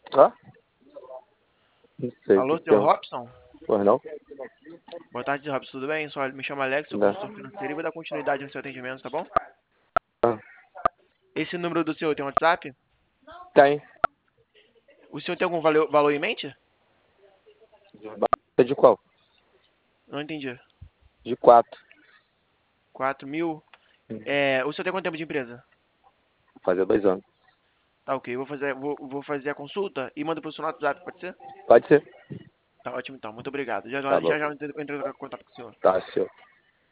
Hã? Não sei o Alô, que que é. senhor Robson? Pois não? Boa tarde, Robson. Tudo bem? Me chamo Alex, sou Não. consultor financeiro e vou dar continuidade no seu atendimento, tá bom? Ah, Esse número do senhor tem WhatsApp? tem. O senhor tem algum valor em mente? É de qual? Não entendi. De 4. 4.000? O senhor tem quanto tempo de empresa? Fazer 2 anos. Tá, ok. Vou fazer a consulta e mando pro seu WhatsApp, pode ser? Pode ser? Tá ótimo então, muito obrigado. Já Tá já, bom. já eu entro em contato com o senhor. Tá, show.